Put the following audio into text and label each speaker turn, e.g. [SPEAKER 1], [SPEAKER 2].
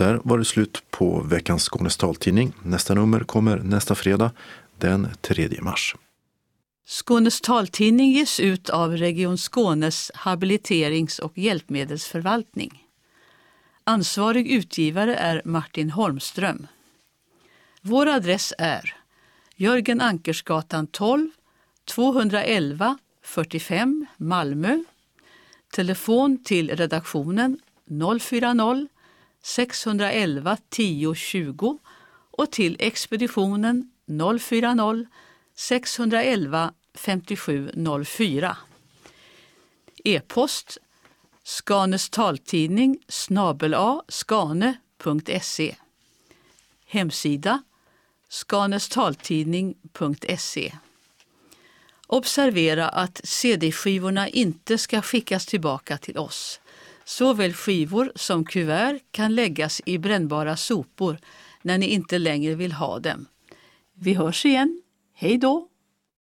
[SPEAKER 1] där var det slut på veckans Skånes taltidning. Nästa nummer kommer nästa fredag, den 3 mars.
[SPEAKER 2] Skånes taltidning ges ut av Region Skånes habiliterings- och hjälpmedelsförvaltning. Ansvarig utgivare är Martin Holmström. Vår adress är Jörgen Ankersgatan 12, 211 45 Malmö. Telefon till redaktionen 040 611 10 20 och till expeditionen 040 611 5704. E-post Skanes taltidning @skane.se. Hemsida skanestaltidning.se. Observera att CD-skivorna inte ska skickas tillbaka till oss. Såväl skivor som kuvert kan läggas i brännbara sopor när ni inte längre vill ha dem. Vi hörs igen. Hej då!